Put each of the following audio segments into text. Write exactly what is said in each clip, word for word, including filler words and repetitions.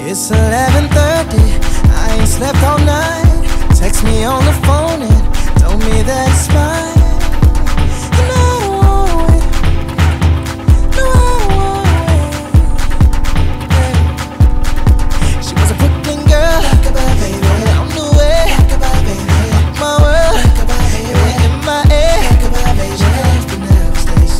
It's eleven thirty, I ain't slept all night. Text me on the phone and told me that it's mine. And I don't wanna wait, no I don't wanna wait, yeah. She was a Brooklyn girl, rock-a-bye baby, on the way, rock-a-bye baby, rock my world, rock-a-bye baby, you were in my air, rock-a-bye baby, she has been downstairs.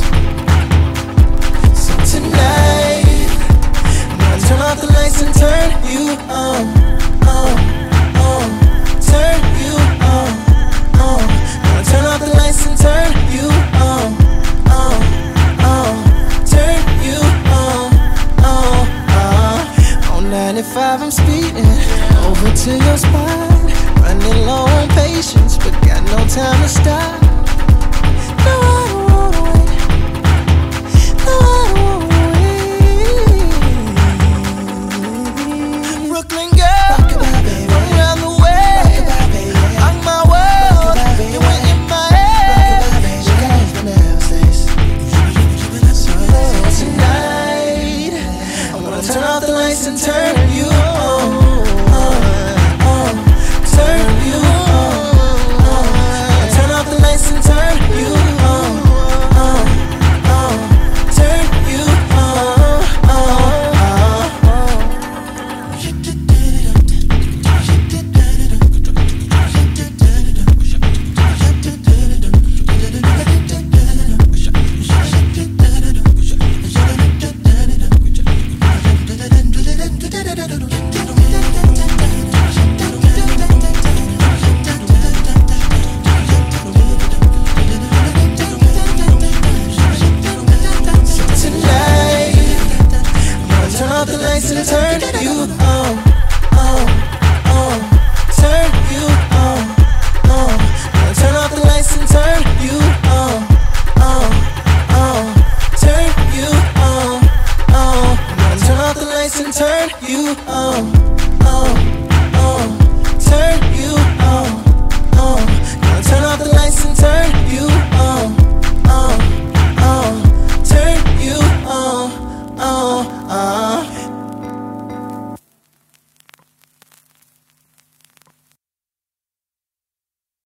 So tonight, I'm gonna turn off the lights and turn you on, on, on. Turn you on, on. Gonna turn off the lights and turn you on, on, on. Turn you on, on, on. On ninety-five I'm speeding over to your spot, running low on patience, but got no time to stop. No, I don't wanna wait. No, I don't wanna wait. Brooklyn girl, rock-a-bye baby, around the way, rock-a-bye baby, rock my world, rock-a-bye baby, you went in my head, rock-a-bye baby, she got me downstairs. So tonight, I'm gonna turn off the lights and turn you on, on, on. Turn you on, on. Gonna turn off the lights and turn you on, on, on. Turn you on, on, on. The lights and turn you on, on, on. Turn you on, on. Gonna turn off the lights and turn you on, on, on. Turn you on, on. Gonna turn off the lights and turn you on.